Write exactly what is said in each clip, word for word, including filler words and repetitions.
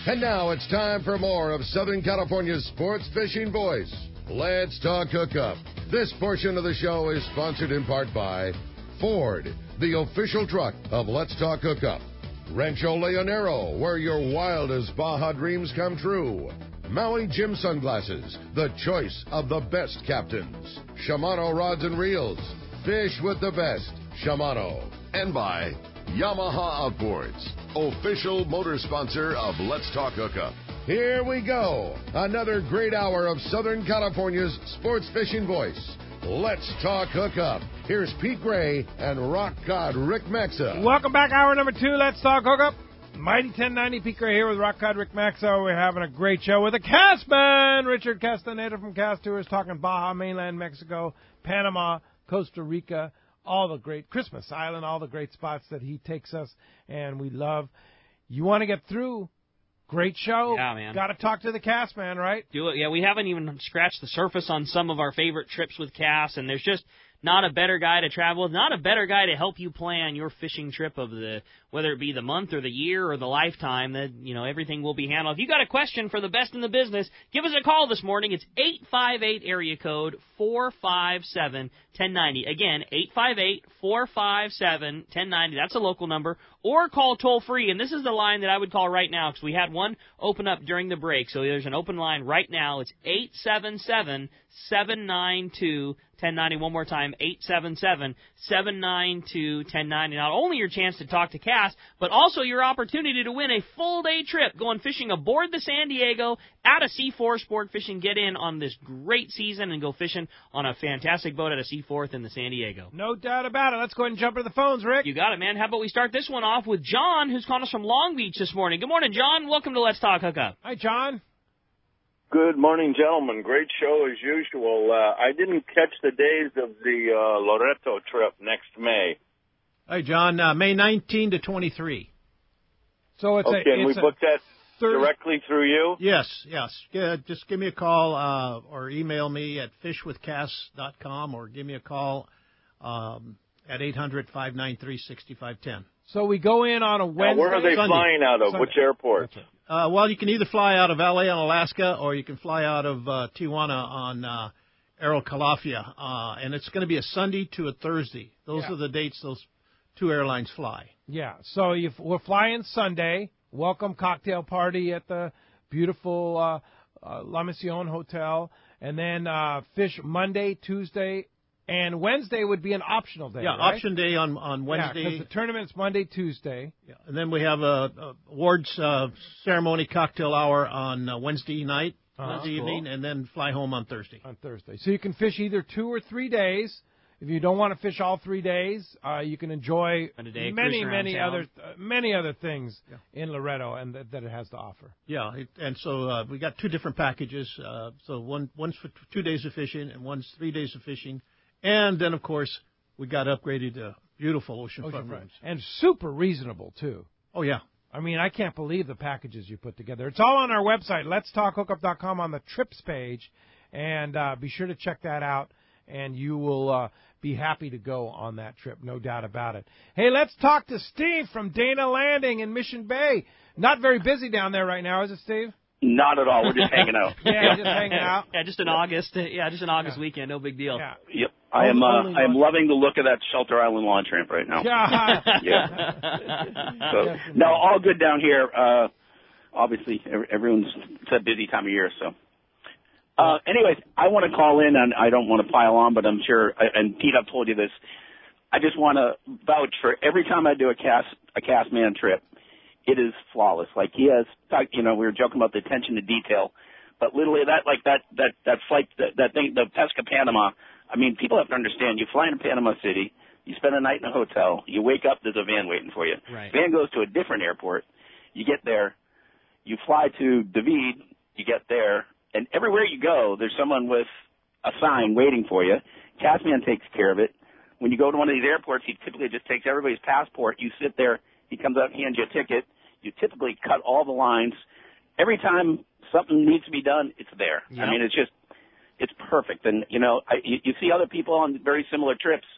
And now it's time for more of Southern California's sports fishing voice. Let's talk hookup. This portion of the show is sponsored in part by Ford, the official truck of Let's Talk Hookup. Rancho Leonero, where your wildest Baja dreams come true. Maui Jim Sunglasses, the choice of the best captains. Shimano Rods and Reels, fish with the best. Shimano. And by Yamaha Outboards, official motor sponsor of Let's Talk Hookup. Here we go. Another great hour of Southern California's sports fishing voice. Let's Talk Hookup. Here's Pete Gray and rock god Rick Maxa. Welcome back, hour number two. Let's Talk Hookup. Mighty ten ninety, Pete Gray here with rock god Rick Maxa. We're having a great show with the cast man, Richard Castaneda from Cast Tours, talking Baja, mainland Mexico, Panama, Costa Rica, all the great Christmas Island, all the great spots that he takes us, and we love. You want to get through? Great show. Yeah, man. Got to talk to the Cass man, right? Do it. Yeah, we haven't even scratched the surface on some of our favorite trips with Cass, and there's just not a better guy to travel with, not a better guy to help you plan your fishing trip of the, whether it be the month or the year or the lifetime. That, you know, everything will be handled. If you got a question for the best in the business, give us a call this morning. It's eight five eight area code four five seven one zero nine zero. Again, eight five eight four five seven one zero nine zero. That's a local number. Or call toll free, and this is the line that I would call right now because we had one open up during the break. So there's an open line right now. It's eight seven seven seven nine two one zero nine zero. One more time, eight seven seven seven nine two one zero nine zero. Not only your chance to talk to Cass, but also your opportunity to win a full-day trip going fishing aboard the San Diego at a C four Sport Fishing. Get in on this great season and go fishing on a fantastic boat at a C four in the San Diego. No doubt about it. Let's go ahead and jump into the phones, Rick. You got it, man. How about we start this one off with John, who's calling us from Long Beach this morning. Good morning, John. Welcome to Let's Talk Hookup. Hi, John. Good morning, gentlemen. Great show as usual. Uh, I didn't catch the days of the uh, Loreto trip next May. Hi, John. Uh, May nineteenth to twenty-three. So it's okay, a, and we it's booked that third... directly through you? Yes, yes. Yeah, just give me a call uh, or email me at fish with cass dot com or give me a call um, at eight hundred five nine three six five one zero. So we go in on a Wednesday. Now, where are they Sunday. flying out of? Sunday. Which airport? Right. Uh, well, you can either fly out of L A on Alaska or you can fly out of uh, Tijuana on uh, Aero Calafia. Uh, and it's going to be a Sunday to a Thursday. Those Yeah. are the dates those two airlines fly. Yeah, so if we're flying Sunday. Welcome cocktail party at the beautiful uh, uh, La Mission Hotel. And then uh, fish Monday, Tuesday, and Wednesday would be an optional day, Yeah, right? option day on, on Wednesday. Yeah, because the tournament's Monday, Tuesday. Yeah, and then we have a, a awards uh, ceremony cocktail hour on uh, Wednesday night, Uh-huh. Wednesday Cool. evening, and then fly home on Thursday. On Thursday. So you can fish either two or three days. If you don't want to fish all three days, uh, you can enjoy And a day many, cruising around many town. other uh, many other things Yeah. in Loreto and that, that it has to offer. Yeah, it, and so uh, we got two different packages. Uh, so one one's for t- two days of fishing, and one's three days of fishing. And then, of course, we got upgraded to beautiful oceanfront Oceanfront. rooms. And super reasonable, too. Oh, yeah. I mean, I can't believe the packages you put together. It's all on our website, lets talk hookup dot com, on the trips page, and uh, be sure to check that out, and you will uh, be happy to go on that trip, no doubt about it. Hey, let's talk to Steve from Dana Landing in Mission Bay. Not very busy down there right now, is it, Steve? Not at all. We're just hanging out. Yeah, just hanging out. Yeah, just an August. Yeah, just an August Yeah. weekend. No big deal. Yeah. Yep. I am. Uh, Only I am one. loving the look of that Shelter Island launch ramp right now. Yeah. Yeah. So, no, all good down here. Uh, obviously, ev- everyone's it's a busy time of year. So, uh, anyways, I want to call in, and I don't want to pile on, but I'm sure. And Pete, I've told you this. I just want to vouch for every time I do a cast a cast man trip. It is flawless. Like he has, you know, we were joking about the attention to detail, but literally that, like that, that, that flight, that, that thing, the Pesca Panama. I mean, people have to understand. You fly into Panama City, you spend a night in a hotel, you wake up, there's a van waiting for you. Right. Van goes to a different airport. You get there, you fly to David, you get there, and everywhere you go, there's someone with a sign waiting for you. Castman takes care of it. When you go to one of these airports, he typically just takes everybody's passport. You sit there. He comes out and hands you a ticket. You typically cut all the lines. Every time something needs to be done, it's there. Yep. I mean, it's just, it's perfect. And, you know, I, you, you see other people on very similar trips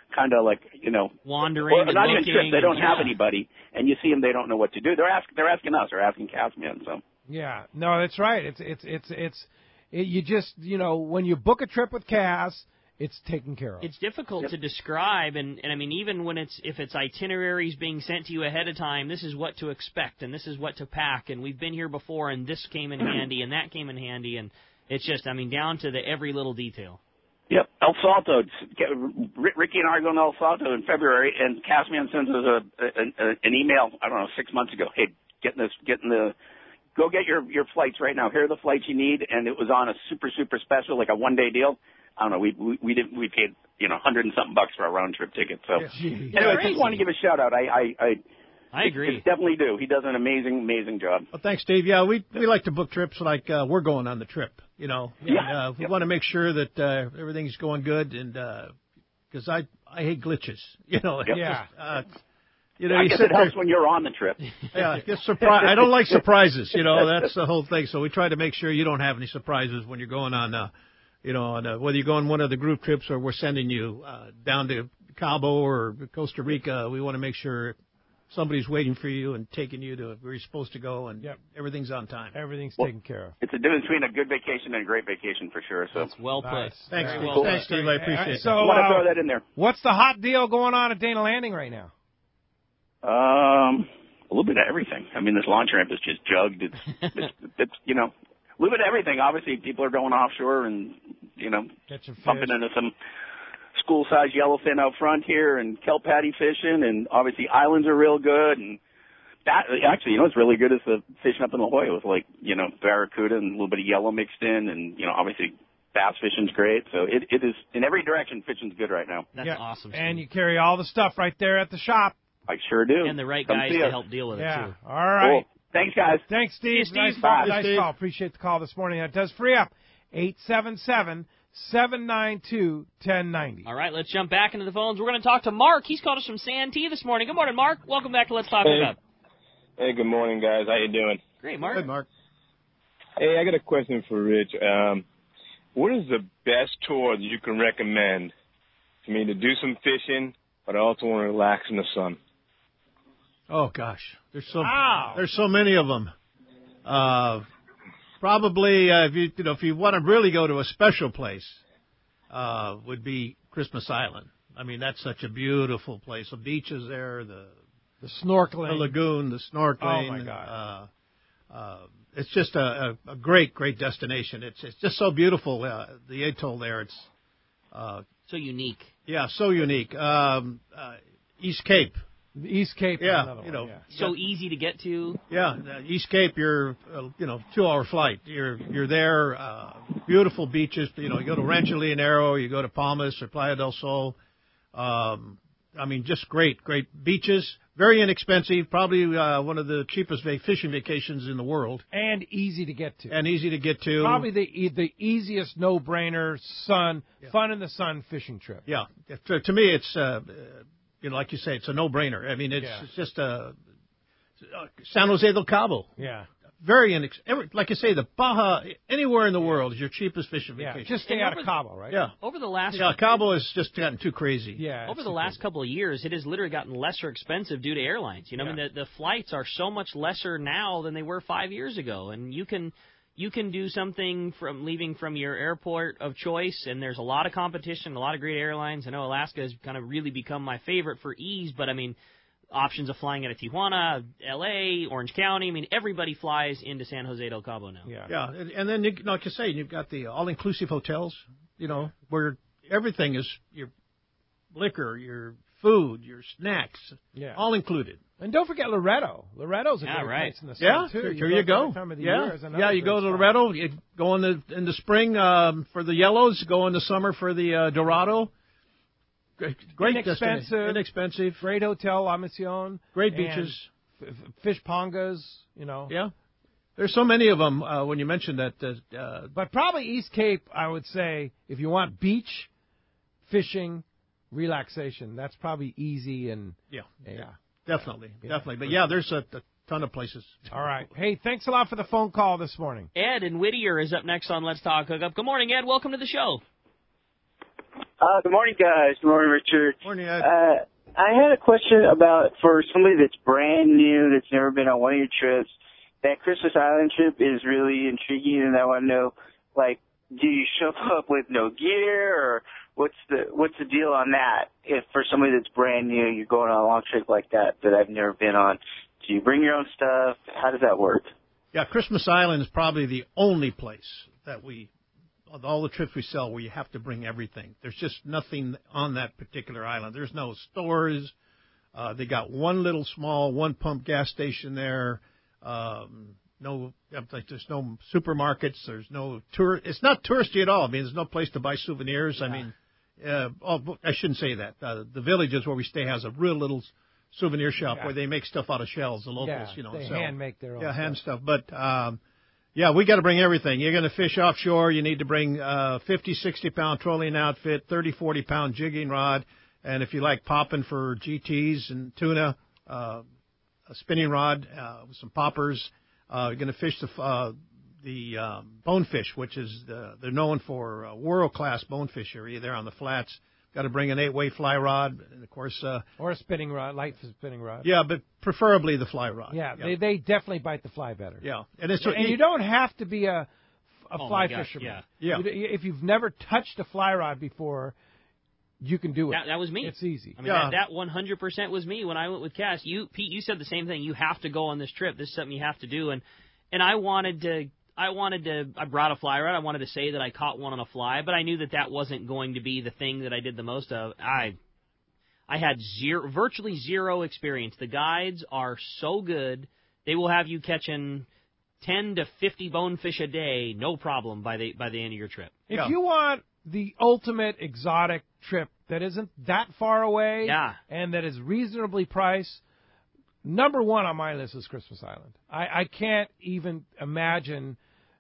kind of like, you know, wandering or and not looking. even trips. They don't and, have yeah. anybody, and you see them, they don't know what to do. They're asking, they're asking us, they're asking Castman. So yeah, no, that's right. It's it's it's it's it, you just you know when you book a trip with Cass, it's taken care of. It's difficult Yep. to describe, and, and I mean, even when it's if it's itineraries being sent to you ahead of time, this is what to expect, and this is what to pack, and we've been here before, and this came in handy, and that came in handy, and it's just, I mean, down to the every little detail. Yep, El Salto. Ricky and I are going to El Salto in February, and Castman sends us a, a, a an email. I don't know, six months ago. Hey, getting this, getting the, go get your your flights right now. Here are the flights you need, and it was on a super super special, like a one day deal. I don't know. We we we didn't we paid you know hundred and something bucks for a round trip ticket. So Yeah. anyway, Crazy. just want to give a shout out. I I I, I agree. It's definitely do. He does an amazing amazing job. Well, thanks, Dave. Yeah, we we like to book trips like uh, we're going on the trip. You know, and, Yeah. uh, we Yep. want to make sure that uh, everything's going good, and because I I hate glitches. You know, Yep. Yeah. Just, uh, you know, I you guess sit it helps there. when you're on the trip. Yeah, get surprise. I don't like surprises. You know, that's the whole thing. So we try to make sure you don't have any surprises when you're going on. Uh, you know, on, uh, whether you're going one of the group trips or we're sending you uh, down to Cabo or Costa Rica, we want to make sure somebody's waiting for you and taking you to where you're supposed to go, and Yep. everything's on time. Everything's Well, taken care of. It's a difference between a good vacation and a great vacation for sure. So That's well put. Nice. Thanks, Very Steve. well Thanks, put. Steve. I appreciate it. So, I want to uh, throw that in there. what's the hot deal going on at Dana Landing right now? Um, a little bit of everything. I mean, this launch ramp is just jugged. It's, it's, it's you know, a little bit of everything. Obviously, people are going offshore and, you know, Catching fish. bumping into some school-sized yellowfin out front here and kelp patty fishing, and obviously islands are real good. And that actually, you know, what's really good is the fishing up in La Jolla with, like, you know, barracuda and a little bit of yellow mixed in, and, you know, obviously bass fishing's great. So it, it is, in every direction, fishing's good right now. That's Yeah. awesome. And Steve. you carry all the stuff right there at the shop. I sure do. And the right Come guys see to us. help deal with it, Yeah. too. All right. Cool. Thanks, guys. Thanks, Steve. Steve. Nice, Bye. nice Steve. call. Appreciate the call this morning. That does free up. eight seven seven, seven nine two, one oh nine oh. All right, let's jump back into the phones. We're going to talk to Mark. He's called us from Santee this morning. Good morning, Mark. Welcome back to Let's Talk Hey. Hookup. Hey, good morning, guys. How you doing? Great, Mark. Good, Mark. Hey, I got a question for Rich. Um, what is the best tour that you can recommend for me to do some fishing, but I also want to relax in the sun? Oh gosh, there's so Wow. there's so many of them. Uh, probably uh, if you you know if you want to really go to a special place, uh, would be Christmas Island. I mean, that's such a beautiful place. The beaches there, the The snorkeling. the lagoon, the snorkeling. Oh, my God. Uh, uh, it's just a, a, a great, great destination. It's it's just so beautiful. Uh, the atoll there. It's uh, So unique. yeah, so unique. Um, uh, East Cape. The East Cape is Yeah, another you one, know. yeah. So easy to get to. Yeah, uh, East Cape. You're uh, you know two hour flight. You're you're there. Uh, beautiful beaches. You know, you go to Rancho Leonero, you go to Palmas or Playa del Sol. Um, I mean, just great, great beaches. Very inexpensive. Probably uh, one of the cheapest va- fishing vacations in the world, And easy to get to. and easy to get to. Probably the e- the easiest no-brainer sun, fun in the sun fishing trip. Yeah, to, to me, it's uh, uh, you know, like you say, it's a no brainer. I mean, it's, Yeah. it's just a uh, San Jose del Cabo. Yeah. Very inex. Every, like I say, the Baja anywhere in the world is your cheapest fishing Yeah. vacation. Just stay And out over of the- Cabo, right? yeah. Over the last Yeah, Cabo has just gotten too crazy. Yeah. Over it's the too last couple of years, it has literally gotten lesser expensive due to airlines. You know, I mean, the, the flights are so much lesser now than they were five years ago, and you can you can do something from leaving from your airport of choice, and there's a lot of competition, a lot of great airlines. I know Alaska has kind of really become my favorite for ease, but I mean, options of flying out of Tijuana, L A, Orange County. I mean, everybody flies into San Jose del Cabo now. Yeah. Yeah, and, and then you, like you say, you've got the all-inclusive hotels. You know, where everything is your liquor, your food, your snacks, Yeah. all included. And don't forget Loretto. Loretto's a Yeah, great right. place in the sun, Yeah, too. here You you go. every time of the Yeah, year is another yeah. You go great to spot. Loretto. You go in the in the spring um, for the yellows. Go in the summer for the uh, Dorado. Great, great Inexpensive. destination. Inexpensive. Great hotel, La Mission. Great and beaches. f- f- fish pongas, you know. Yeah. There's so many of them. Uh, when you mentioned that, uh, uh, But probably East Cape, I would say, if you want beach, fishing, relaxation, that's probably easy and yeah, yeah. definitely, Yeah. definitely. But yeah, there's a, a ton of places. All right. Hey, thanks a lot for the phone call this morning. Ed in Whittier is up next on Let's Talk Hookup. Good morning, Ed. Welcome to the show. Uh, good morning, guys. Good morning, Richard. Morning, Ed. Uh, I had a question about for somebody that's brand new, that's never been on one of your trips. That Christmas Island trip is really intriguing, and I want to know, like, do you show up with no gear, or what's the what's the deal on that? If for somebody that's brand new, you're going on a long trip like that that I've never been on, do you bring your own stuff? How does that work? Yeah, Christmas Island is probably the only place that we, of all the trips we sell, where you have to bring everything. There's just nothing on that particular island. There's no stores. Uh, they got one little small one pump gas station there. Um, no, like there's no supermarkets. There's no tour. It's not touristy at all. I mean, there's no place to buy souvenirs. Yeah. I mean, uh, oh, I shouldn't say that. Uh, the villages where we stay has a real little souvenir shop yeah. where they make stuff out of shells. The locals, yeah, you know, they so, hand make their own. Yeah, stuff. hand stuff. But um, yeah, we got to bring everything. You're going to fish offshore. You need to bring uh, fifty, sixty pound trolling outfit, thirty, forty pound jigging rod, and if you like popping for G Ts and tuna, uh, a spinning rod uh, with some poppers. Uh, you're going to fish the uh, the um, bonefish, which is the, they're known for uh, world class bonefish area there on the flats. Got to bring an eight way fly rod, and of course, uh, or a spinning rod, light spinning rod. Yeah, but preferably the fly rod. Yeah, yeah. they they definitely bite the fly better. Yeah, and it's and, and you don't have to be a a oh fly gosh, fisherman. Yeah, yeah. You, if you've never touched a fly rod before, you can do it. That, that was me. It's easy. I mean, yeah. that, that one hundred percent was me when I went with Cass. You, Pete, you said the same thing. You have to go on this trip. This is something you have to do. And and I wanted to, I wanted to, I brought a fly rod. I wanted to say that I caught one on a fly, but I knew that that wasn't going to be the thing that I did the most of. I, I had zero, virtually zero experience. The guides are so good. They will have you catching ten to fifty bonefish a day, no problem by the by the end of your trip. If yeah. you want the ultimate exotic trip that isn't that far away yeah. and that is reasonably priced, number one on my list is Christmas Island. I, I can't even imagine.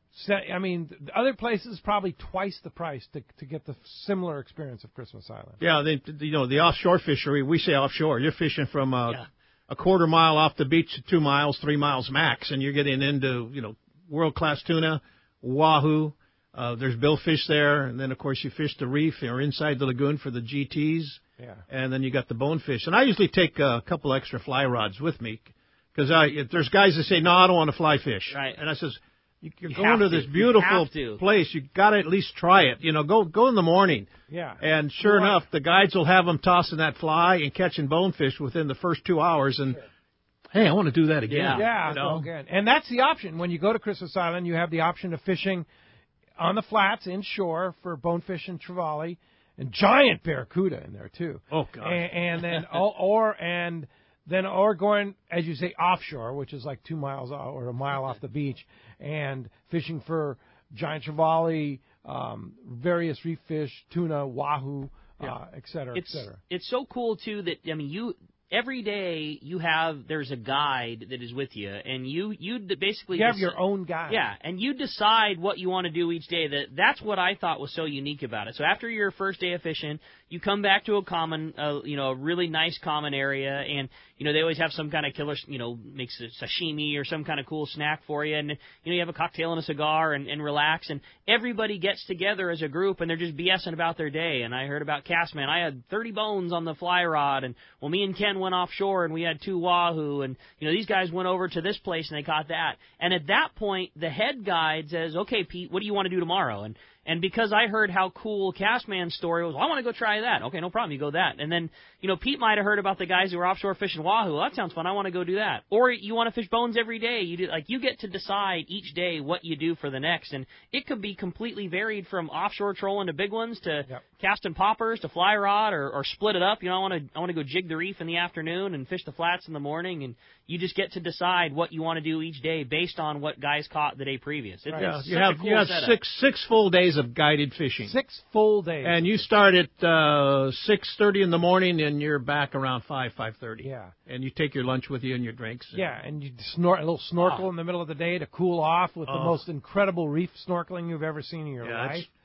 I mean, other places probably twice the price to to get the similar experience of Christmas Island. Yeah, they, you know, the offshore fishery. We say offshore. You're fishing from a, yeah. a quarter mile off the beach to two miles, three miles max, and you're getting into, you know, world class tuna, wahoo. Uh, there's billfish there, and then of course you fish the reef or inside the lagoon for the G Ts. Yeah. And then you got the bonefish. And I usually take a couple extra fly rods with me because I if there's guys that say, no, I don't want to fly fish. Right. And I says, you're you going to to. this beautiful you place. You got to at least try it. You know, go go in the morning. Yeah. And sure Right. enough, the guides will have them tossing that fly and catching bonefish within the first two hours. And, sure. hey, I want to do that again. Yeah. Yeah, you know? so good. And that's the option. When you go to Christmas Island, you have the option of fishing on the flats inshore for bonefish and trevally, and giant barracuda in there too. Oh God! And, and then or, or and then or going, as you say, offshore, which is like two miles off, or a mile off the beach, and fishing for giant trevally, um, various reef fish, tuna, wahoo, Yeah. uh, et cetera, It's et cetera. it's so cool too that I mean you. Every day you have there's a guide that is with you, and you you basically You have dec- your own guide. Yeah, and you decide what you want to do each day. That that's what I thought was so unique about it. So after your first day of fishing, you come back to a common, uh, you know, a really nice common area, and you know they always have some kind of killer, you know, makes a sashimi or some kind of cool snack for you, and you know you have a cocktail and a cigar and, and relax, and everybody gets together as a group, and they're just BSing about their day. And I heard about Castman. I had thirty bones on the fly rod, and well, me and Ken went offshore and we had two wahoo, and you know these guys went over to this place and they caught that. And at that point, the head guide says, "Okay, Pete, what do you want to do tomorrow?" And and because I heard how cool Castman's story was, well, I want to go try that. Okay, no problem, you go that. And then you know Pete might have heard about the guys who were offshore fishing wahoo. Well, that sounds fun. I want to go do that. Or you want to fish bones every day. You do like you get to decide each day what you do for the next, and it could be completely varied from offshore trolling to big ones to Yep. casting poppers to fly rod, or, or split it up. You know, I want to I want to go jig the reef in the afternoon and fish the flats in the morning, and you just get to decide what you want to do each day based on what guys caught the day previous. It, Yeah, it's you such have a cool you have setup. six six full days of guided fishing. Six full days. And you start at uh, six thirty in the morning, and you're back around five five thirty. Yeah. And you take your lunch with you and your drinks. And, Yeah, and you snort a little snorkel Oh. in the middle of the day to cool off with the Oh. most incredible reef snorkeling you've ever seen in your Yeah, life. it's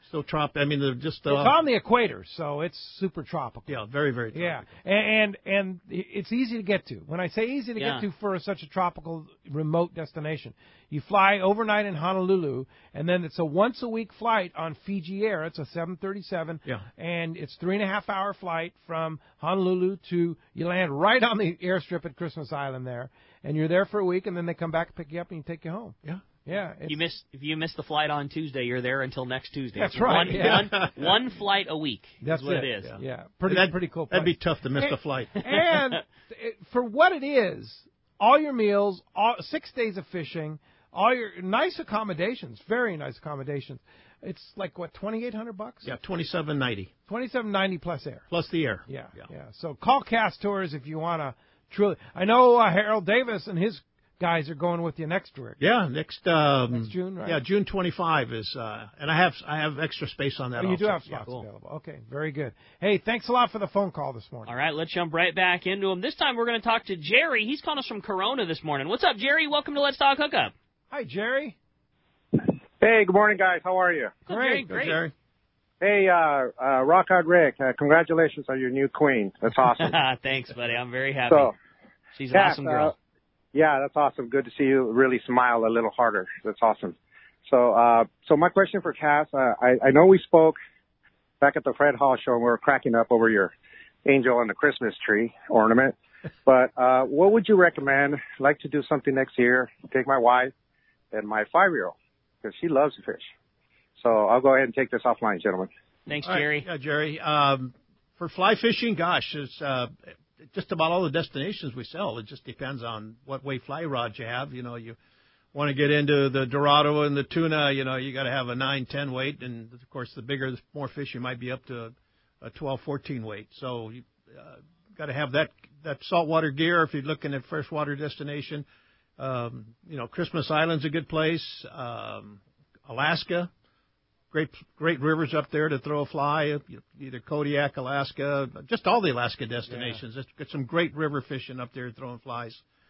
Still tropical. I mean, they're just uh, it's on the equator, so it's super tropical. Yeah, very, very tropical. Yeah, and, and and it's easy to get to. When I say easy to yeah. get to for such a tropical, remote destination, you fly overnight in Honolulu, and then it's a once-a-week flight on Fiji Air. It's a seven thirty-seven, yeah. and it's three and a half hour flight from Honolulu to, you land right on the airstrip at Christmas Island there, and you're there for a week, and then they come back and pick you up and you take you home. Yeah. Yeah, you miss if you miss the flight on Tuesday, you're there until next Tuesday. That's it's right. One, yeah. one, one flight a week. That's is what it. it is. Yeah, yeah. pretty that'd, pretty cool. That'd place. be tough to miss and, the flight. And it, for what it is, all your meals, all, six days of fishing, all your nice accommodations, very nice accommodations. It's like what twenty eight hundred bucks. Yeah, twenty seven ninety. Twenty seven ninety plus air. Plus the air. Yeah, yeah. yeah. So call Cast Tours if you want to truly. I know uh, Harold Davis and his guys are going with you next week. Yeah, next um, next June, right? Yeah, June twenty-fifth is, uh, and I have I have extra space on that. Oh, you also. do have slots yeah, cool. available. Okay, very good. Hey, thanks a lot for the phone call this morning. All right, let's jump right back into him. This time we're going to talk to Jerry. He's calling us from Corona this morning. What's up, Jerry? Welcome to Let's Talk Hookup. Hi, Jerry. Hey, good morning, guys. How are you? Good, Great, great. Hey, Jerry. Hey, uh, uh, Rock Hard Rick, uh, congratulations on your new queen. That's awesome. Thanks, buddy. I'm very happy. So, She's an Kat, awesome girl. Uh, yeah, that's awesome. Good to see you really smile a little harder. That's awesome. So, uh, so my question for Cass, uh, I, I know we spoke back at the Fred Hall show and we were cracking up over your angel and the Christmas tree ornament. But, uh, what would you recommend? I'd like to do something next year. Take my wife and my five-year-old because she loves to fish. So I'll go ahead and take this offline, gentlemen. Thanks, All right, Jerry. yeah, Jerry. Um, for fly fishing, gosh, it's uh, just about all the destinations we sell. It just depends on what weight fly rod you have. You know, you want to get into the Dorado and the tuna, you know, you got to have a nine, ten weight. And, of course, the bigger, the more fish, you might be up to a twelve, fourteen weight. So you uh, got to have that, that saltwater gear if you're looking at freshwater destination. Um, you know, Christmas Island's a good place. Um, Alaska. Great, great rivers up there to throw a fly, either Kodiak, Alaska, just all the Alaska destinations. Yeah. It's got some great river fishing up there throwing flies.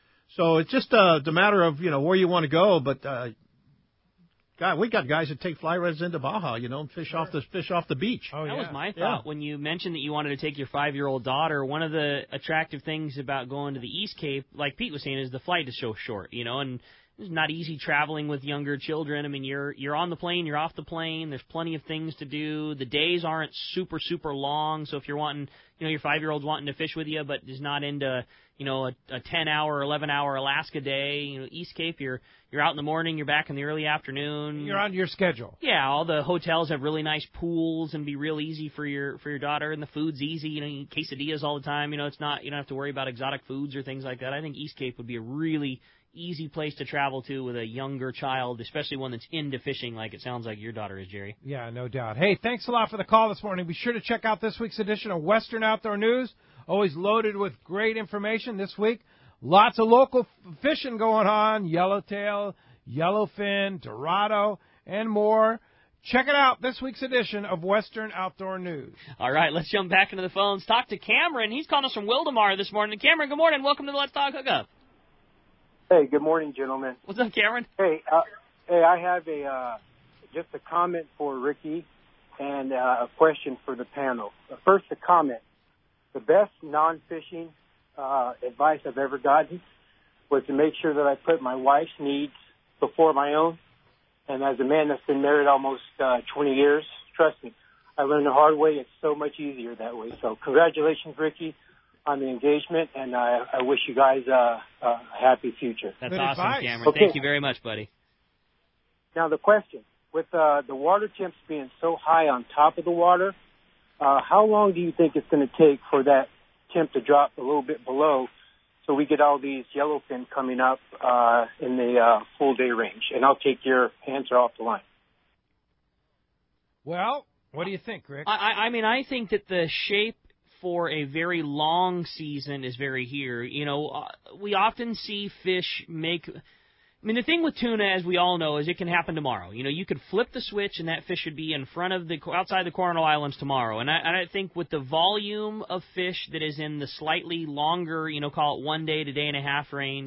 So it's just uh, the matter of, you know, where you want to go. But, uh, God, we got guys that take fly rods into Baja, you know, and fish, sure. off, the, fish off the beach. Oh, that yeah. was my thought yeah. when you mentioned that you wanted to take your five-year-old daughter. One of the attractive things about going to the East Cape, like Pete was saying, is the flight is so short, you know, and it's not easy traveling with younger children. I mean, you're you're on the plane, you're off the plane. There's plenty of things to do. The days aren't super super long. So if you're wanting, you know, your five-year-old's wanting to fish with you, but is not into, you know, a, a ten-hour, eleven-hour Alaska day. You know, East Cape, you're you're out in the morning, you're back in the early afternoon. You're on your schedule. Yeah, all the hotels have really nice pools and be real easy for your for your daughter, and the food's easy. You know, you eat quesadillas all the time. You know, it's not you don't have to worry about exotic foods or things like that. I think East Cape would be a really easy place to travel to with a younger child, especially one that's into fishing like it sounds like your daughter is, Jerry. Yeah, no doubt. Hey, thanks a lot for the call this morning. Be sure to check out this week's edition of Western Outdoor News. Always loaded with great information this week. Lots of local f- fishing going on, yellowtail, yellowfin, dorado, and more. Check it out, this week's edition of Western Outdoor News. All right, let's jump back into the phones. Talk to Cameron. He's calling us from Wildemar this morning. Cameron, good morning. Welcome to the Let's Talk Hookup. Hey, good morning, gentlemen. What's up, Cameron? Hey, uh, hey, I have a uh, just a comment for Ricky and uh, a question for the panel. First, a comment. The best non-fishing uh, advice I've ever gotten was to make sure that I put my wife's needs before my own. And as a man that's been married almost uh, twenty years, trust me, I learned the hard way. It's so much easier that way. So congratulations, Ricky, on the engagement, and I, I wish you guys uh, a happy future. That's Good awesome, advice. Cameron. Okay. Thank you very much, buddy. Now the question, with uh, the water temps being so high on top of the water, uh, how long do you think it's going to take for that temp to drop a little bit below so we get all these yellowfin coming up uh, in the uh, full day range? And I'll take your answer off the line. Well, what do you think, Rick? I, I mean, I think that the shape for a very long season is very here. You know, uh, we often see fish make. I mean, the thing with tuna, as we all know, is it can happen tomorrow. You know, you could flip the switch and that fish should be in front of the outside the Coronado Islands tomorrow. And I, and I think with the volume of fish that is in the slightly longer, you know, call it one day to day and a half range,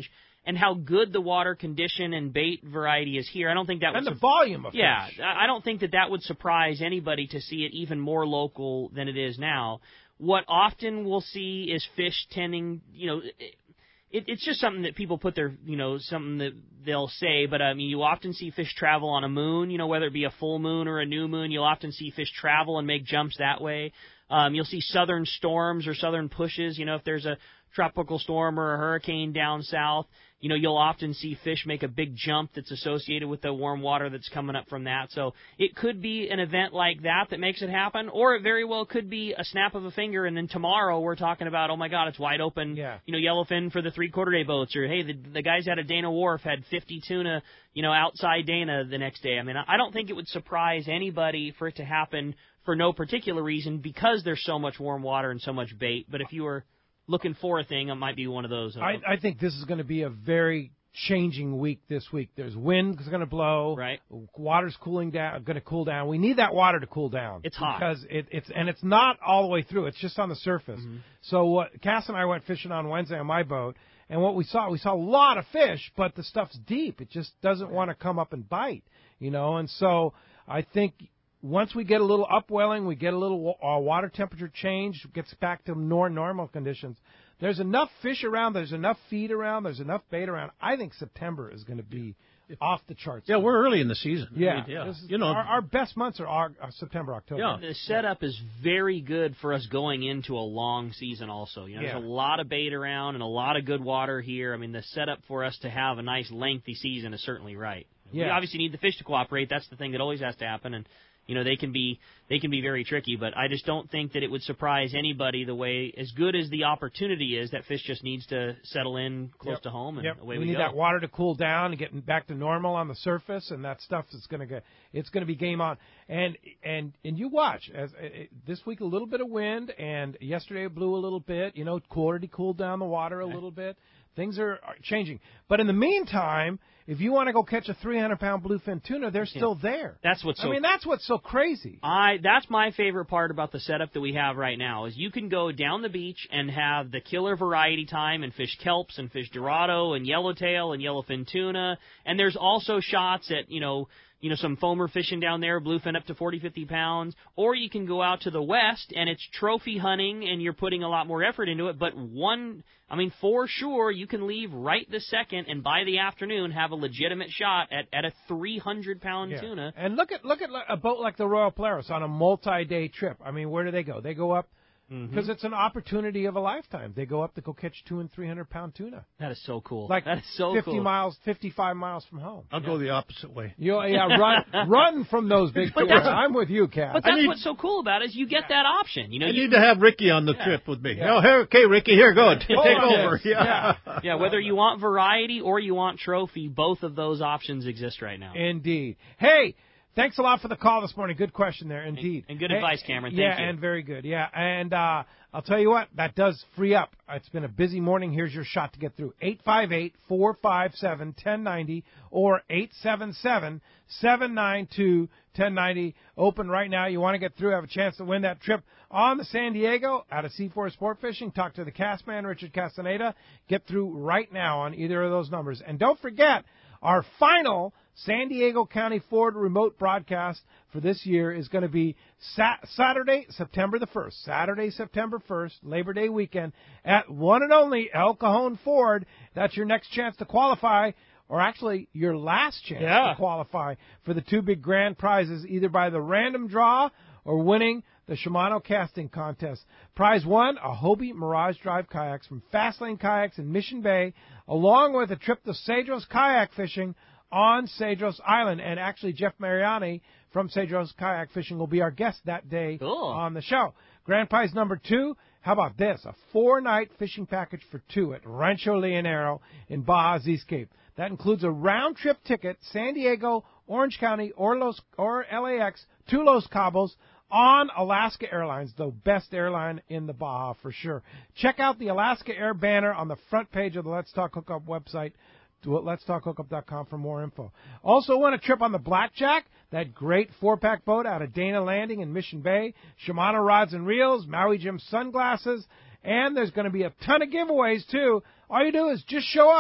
and how good the water condition and bait variety is here, I don't think that would... And the volume of Yeah, fish. I don't think that that would surprise anybody to see it even more local than it is now. What often we'll see is fish tending, you know... It, it's just something that people put their, you know, something that they'll say, but I mean, you often see fish travel on a moon, you know, whether it be a full moon or a new moon, you'll often see fish travel and make jumps that way. Um, you'll see southern storms or southern pushes, you know, if there's a tropical storm or a hurricane down south, you know, you'll often see fish make a big jump that's associated with the warm water that's coming up from that. So it could be an event like that that makes it happen, or it very well could be a snap of a finger, and then tomorrow we're talking about, oh, my God, it's wide open, yeah. you know, yellowfin for the three-quarter day boats, or, hey, the, the guys out at Dana Wharf had fifty tuna, you know, outside Dana the next day. I mean, I don't think it would surprise anybody for it to happen for no particular reason because there's so much warm water and so much bait. But if you were looking for a thing, it might be one of those. I, I think this is going to be a very changing week this week. There's wind that's going to blow. Right. Water's cooling down, going to cool down. We need that water to cool down. It's hot. Because it, it's, and it's not all the way through. It's just on the surface. Mm-hmm. So what, Cass and I went fishing on Wednesday on my boat, and what we saw, we saw a lot of fish, but the stuff's deep. It just doesn't want to come up and bite, you know, and so I think once we get a little upwelling, we get a little uh, water temperature change, gets back to more normal conditions. There's enough fish around. There's enough feed around. There's enough bait around. I think September is going to be off the charts. Yeah, we're early in the season. Yeah, I mean, yeah. Is, you know, our, our best months are, are September, October. Yeah. The setup is very good for us going into a long season also. You know, yeah. There's a lot of bait around and a lot of good water here. I mean, the setup for us to have a nice lengthy season is certainly right. Yeah. We obviously need the fish to cooperate. That's the thing that always has to happen. And you know, they can be they can be very tricky, but I just don't think that it would surprise anybody the way, as good as the opportunity is, that fish just needs to settle in close yep. to home, and yep. away we, we need go. that water to cool down and get back to normal on the surface, and that stuff is going to get it's going to be game on. And and and you watch as uh, this week a little bit of wind, and yesterday it blew a little bit. You know, already cooled down the water a okay. little bit. Things are, are changing. But in the meantime, if you want to go catch a three hundred pound bluefin tuna, they're still there. That's what's so I mean, that's what's so crazy. I that's my favorite part about the setup that we have right now is you can go down the beach and have the killer variety time and fish kelps and fish dorado and yellowtail and yellowfin tuna, and there's also shots at, you know, you know, some foamer fishing down there, bluefin up to forty, fifty pounds, or you can go out to the west and it's trophy hunting and you're putting a lot more effort into it, but one, I mean, for sure, you can leave right this second and by the afternoon have a legitimate shot at, at a three hundred pound yeah. tuna. And look at look at a boat like the Royal Polaris on a multi-day trip. I mean, where do they go? They go up because mm-hmm. it's an opportunity of a lifetime. They go up to go catch two and three hundred pound tuna. That is so cool. Like that is so fifty cool. miles, fifty-five miles from home. I'll yeah. go the opposite way. You, yeah, run, run from those big tunas. I'm with you, Cat. But that's need, what's so cool about it is you get that option. You know, I you need to have Ricky on the yeah. trip with me. Yeah. Oh, here, okay, Ricky, here, go. Take over. Yes. Yeah. yeah. yeah, whether you want variety or you want trophy, both of those options exist right now. Indeed. Hey, thanks a lot for the call this morning. Good question there, indeed. And, and good hey, advice, Cameron. Thank yeah, you. and very good. Yeah, and uh, I'll tell you what, that does free up. It's been a busy morning. Here's your shot to get through. eight five eight, four five seven, one zero nine zero or eight seven seven, seven nine two, one zero nine zero. Open right now. You want to get through, have a chance to win that trip on the San Diego out of C four Sport Fishing. Talk to the cast man, Richard Castaneda. Get through right now on either of those numbers. And don't forget, our final San Diego County Ford remote broadcast for this year is going to be Sat- Saturday, September the first. Saturday, September first, Labor Day weekend at one and only El Cajon Ford. That's your next chance to qualify, or actually your last chance yeah. to qualify for the two big grand prizes, either by the random draw or winning the Shimano Casting Contest. Prize one, a Hobie Mirage Drive kayaks from Fastlane Kayaks in Mission Bay, along with a trip to Cedros kayak fishing on Cedros Island. And actually, Jeff Mariani from Cedros Kayak Fishing will be our guest that day cool. on the show. Grand prize number two, how about this? A four-night fishing package for two at Rancho Leonero in Baja Seascape. That includes a round-trip ticket, San Diego, Orange County, or, Los, or L A X, to Los Cabos on Alaska Airlines, the best airline in the Baja for sure. Check out the Alaska Air banner on the front page of the Let's Talk Hookup website, lets talk hookup dot com for more info. Also want a trip on the Blackjack, that great four-pack boat out of Dana Landing in Mission Bay, Shimano rods and reels, Maui Jim sunglasses, and there's going to be a ton of giveaways too. All you do is just show up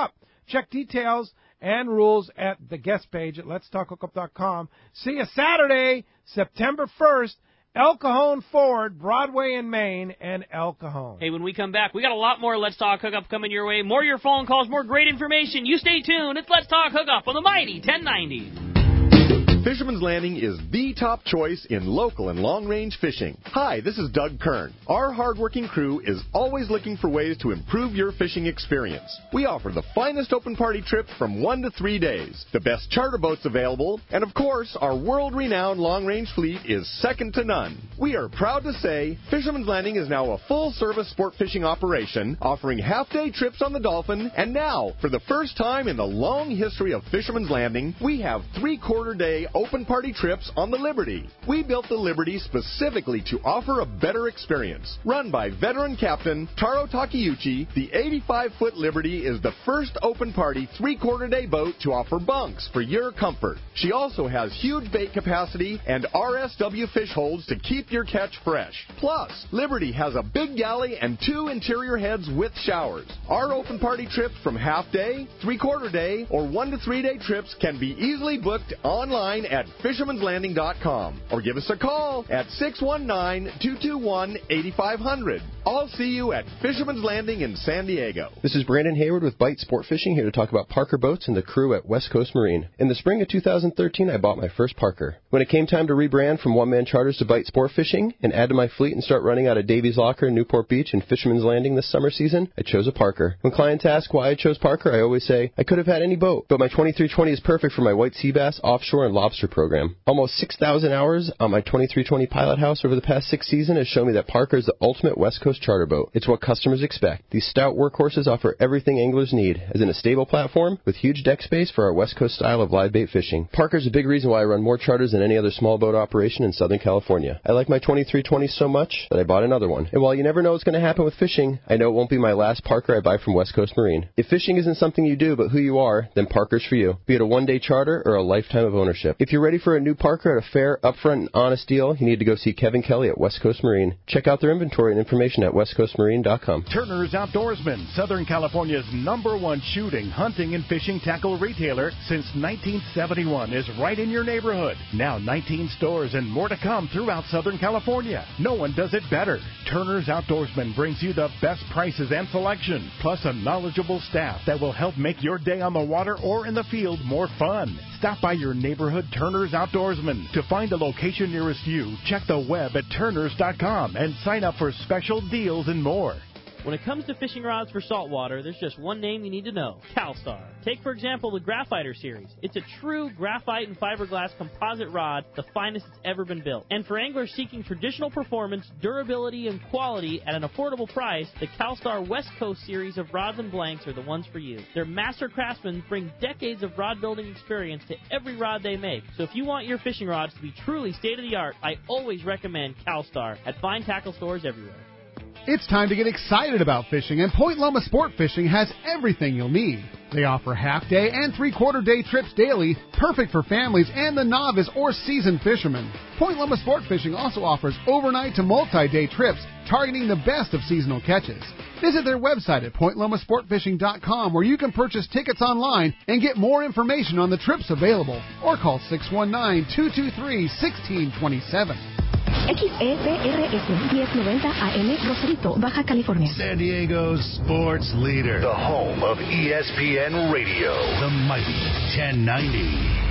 Check details and rules at the guest page at lets talk hookup dot com. See you Saturday, September first, El Cajon Ford, Broadway in Maine, and El Cajon. Hey, when we come back, we got a lot more Let's Talk Hookup coming your way. More of your phone calls, more great information. You stay tuned. It's Let's Talk Hookup on the Mighty ten ninety. Fisherman's Landing is the top choice in local and long-range fishing. Hi, this is Doug Kern. Our hardworking crew is always looking for ways to improve your fishing experience. We offer the finest open party trips from one to three days, the best charter boats available, and of course, our world-renowned long-range fleet is second to none. We are proud to say Fisherman's Landing is now a full-service sport fishing operation, offering half-day trips on the Dolphin, and now, for the first time in the long history of Fisherman's Landing, we have three-quarter day open party trips on the Liberty. We built the Liberty specifically to offer a better experience. Run by veteran captain Taro Takeuchi, the eighty-five foot Liberty is the first open party three-quarter day boat to offer bunks for your comfort. She also has huge bait capacity and R S W fish holds to keep your catch fresh. Plus, Liberty has a big galley and two interior heads with showers. Our open party trips from half day, three-quarter day, or one to three day trips can be easily booked online at fishermans landing dot com or give us a call at six one nine, two two one, eight five zero zero. I'll see you at Fisherman's Landing in San Diego. This is Brandon Hayward with Bite Sport Fishing, here to talk about Parker Boats and the crew at West Coast Marine. In the spring of two thousand thirteen, I bought my first Parker. When it came time to rebrand from one-man charters to Bite Sport Fishing and add to my fleet and start running out of Davies Locker, Newport Beach, and Fisherman's Landing this summer season, I chose a Parker. When clients ask why I chose Parker, I always say, I could have had any boat, but my twenty-three twenty is perfect for my white sea bass, offshore, and lobster program. Almost six thousand hours on my twenty-three twenty Pilot House over the past six seasons has shown me that Parker is the ultimate West Coast charter boat. It's what customers expect. These stout workhorses offer everything anglers need, as in a stable platform with huge deck space for our West Coast style of live bait fishing. Parker's a big reason why I run more charters than any other small boat operation in Southern California. I like my twenty-three twenty so much that I bought another one. And while you never know what's going to happen with fishing, I know it won't be my last Parker I buy from West Coast Marine. If fishing isn't something you do but who you are, then Parker's for you, be it a one-day charter or a lifetime of ownership. If you're ready for a new Parker at a fair, upfront, and honest deal, you need to go see Kevin Kelly at West Coast Marine. Check out their inventory and information at west coast marine dot com. Turner's Outdoorsman, Southern California's number one shooting, hunting, and fishing tackle retailer since nineteen seventy-one, is right in your neighborhood. Now nineteen stores and more to come throughout Southern California. No one does it better. Turner's Outdoorsman brings you the best prices and selection, plus a knowledgeable staff that will help make your day on the water or in the field more fun. Stop by your neighborhood Turner's Outdoorsman. To find a location nearest you, check the web at turners dot com and sign up for special deals and more. When it comes to fishing rods for saltwater, there's just one name you need to know: CalStar. Take, for example, the Graphiter series. It's a true graphite and fiberglass composite rod, the finest it's ever been built. And for anglers seeking traditional performance, durability, and quality at an affordable price, the CalStar West Coast series of rods and blanks are the ones for you. Their master craftsmen bring decades of rod building experience to every rod they make. So if you want your fishing rods to be truly state-of-the-art, I always recommend CalStar at fine tackle stores everywhere. It's time to get excited about fishing, and Point Loma Sport Fishing has everything you'll need. They offer half-day and three-quarter day trips daily, perfect for families and the novice or seasoned fishermen. Point Loma Sport Fishing also offers overnight to multi-day trips, targeting the best of seasonal catches. Visit their website at point loma sport fishing dot com, where you can purchase tickets online and get more information on the trips available, or call six one nine, two two three, one six two seven. X E P R S ten ninety A M Rosarito, Baja California. San Diego's sports leader. The home of E S P N Radio. The mighty ten ninety.